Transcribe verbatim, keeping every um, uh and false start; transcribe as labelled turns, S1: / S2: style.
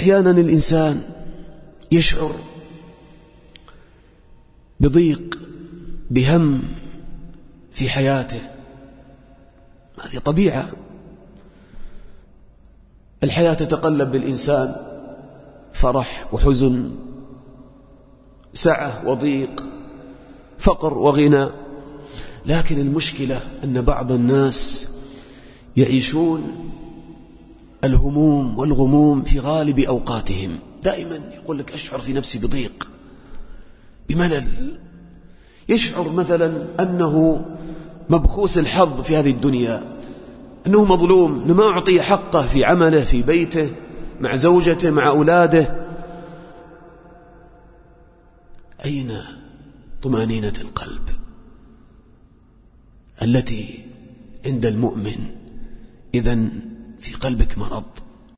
S1: أحيانا الإنسان يشعر بضيق بهم في حياته، هذه طبيعة. الحياة تتقلب بالإنسان فرح وحزن، سعة وضيق، فقر وغنى. لكن المشكلة أن بعض الناس يعيشون الهموم والغموم في غالب أوقاتهم. دائما يقول لك أشعر في نفسي بضيق، بملل، يشعر مثلا أنه مبخوس الحظ في هذه الدنيا، أنه مظلوم، أنه ما أعطي حقه في عمله، في بيته، مع زوجته، مع أولاده. أين طمأنينة القلب التي عند المؤمن؟ إذن في قلبك مرض،